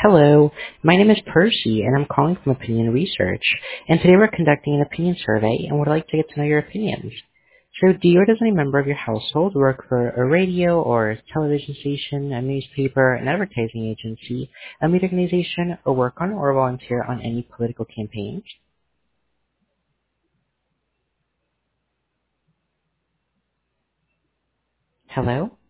Hello, my name is Percy, and I'm calling from Opinion Research. And today we're conducting an opinion survey and would like to get to know your opinions. So, do you or does any member of your household work for a radio or television station, a newspaper, an advertising agency, a media organization, or work on or volunteer on any political campaigns? Hello?